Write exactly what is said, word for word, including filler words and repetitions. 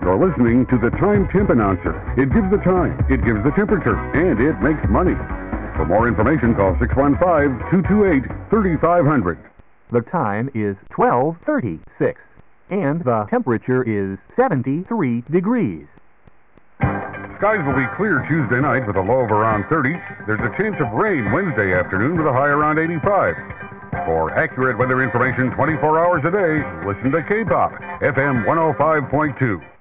You're listening to the Time Temp Announcer. It gives the time, it gives the temperature, and it makes money. For more information, call six one five, two two eight, three five zero zero. The time is twelve thirty-six, and the temperature is seventy-three degrees. Skies will be clear Tuesday night with a low of around thirty. There's a chance of rain Wednesday afternoon with a high around eighty-five. For accurate weather information twenty-four hours a day, listen to K-Pop, F M one oh five point two.